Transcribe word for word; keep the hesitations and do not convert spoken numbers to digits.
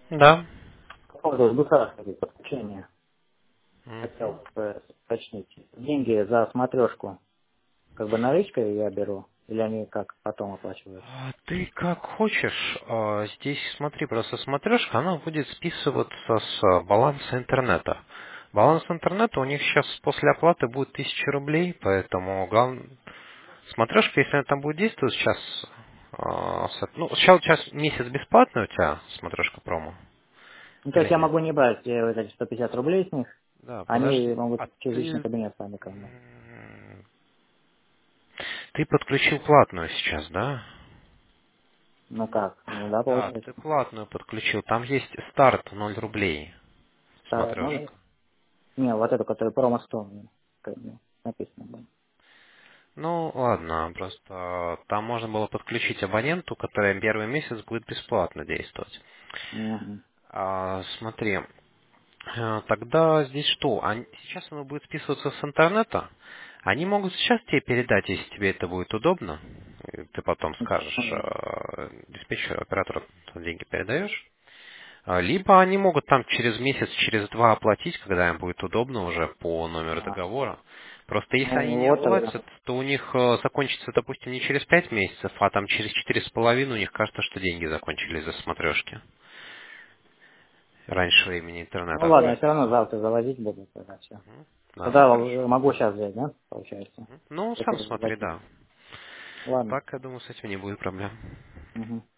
Да. По поводу государственного подключения Мгм. хотел бы уточнить. Деньги за смотрешку как бы наличкой я беру, или они как потом оплачиваются? А ты как хочешь. А, Здесь смотри, просто смотрешка, она будет списываться с а, баланса интернета. Баланс интернета у них сейчас после оплаты будет тысяча рублей, поэтому глав... смотрешка, если она там будет действовать сейчас, а, с- ну, сейчас, сейчас месяц бесплатный у тебя смотрешка промо, Ну, то или есть я нет? могу не брать э, вот эти сто пятьдесят рублей с них, Да, они подожди. могут А через личный ты... кабинет сами ко мне. м, Ты подключил платную сейчас, да? Ну как? Ну да, Да, получается. ты платную подключил. Там есть старт ноль рублей. Старая, ну, Смотрешка. не, вот эту, которая промо сто мне как бы написано было. Ну, ладно, просто там можно было подключить абоненту, который первый месяц будет бесплатно действовать. Мгм. А, смотри, э, тогда здесь что? Ань- Сейчас оно будет списываться с интернета. Они могут сейчас тебе передать, если тебе это будет удобно. И ты потом скажешь Ну, э, диспетчеру, оператору деньги передаешь. А, Либо они могут там через месяц, через два оплатить, когда им будет удобно уже по номеру а, договора. Просто если они ну не вот тогда. оплатят, то у них э, закончится, допустим, не через пять месяцев, а там через четыре с половиной у них кажется, что деньги закончились за смотрешки. Раньше времени интернет Ну ладно, я отключится. все равно завтра завозить буду тогда все. Мгм. Да, ну Тогда хорошо. могу сейчас взять, да, получается? Мгм. Ну, сам Если смотри, заплатить. да. Ладно. Так, я думаю, с этим не будет проблем. Мгм.